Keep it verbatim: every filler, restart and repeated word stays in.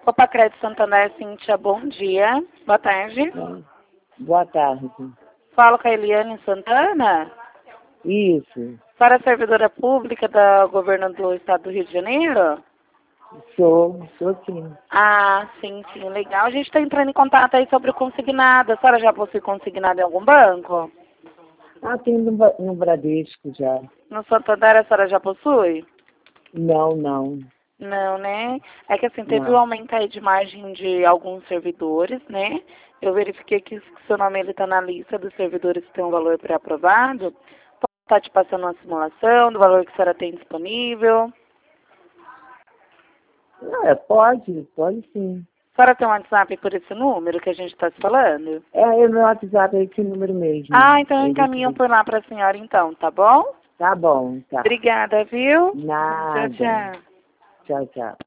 Opa, Crédito Santander, Cíntia, bom dia. Boa tarde. Boa tarde. Falo com a Eliane Santana. Isso. Para a servidora pública do governo do estado do Rio de Janeiro? Sou, sou sim. Ah, sim, sim, legal. A gente está entrando em contato aí sobre o consignado. A senhora já possui consignado em algum banco? Ah, tem no, Ba- no Bradesco já. No Santander a senhora já possui? Não, não, Não, né? É que assim, teve um não. aumento aí de margem de alguns servidores, né? Eu verifiquei que o seu nome ele está na lista dos servidores que tem um valor pré-aprovado. Posso estar te passando uma simulação do valor que a senhora tem disponível? É, pode, pode sim. A senhora tem um WhatsApp por esse número que a gente está se falando? É, é meu WhatsApp é esse número mesmo. Ah, então eu É encaminho desse- por lá para a senhora então, tá bom? Tá bom, tá. Obrigada, viu? Tchau, Nada. tchau. Tchau, tchau.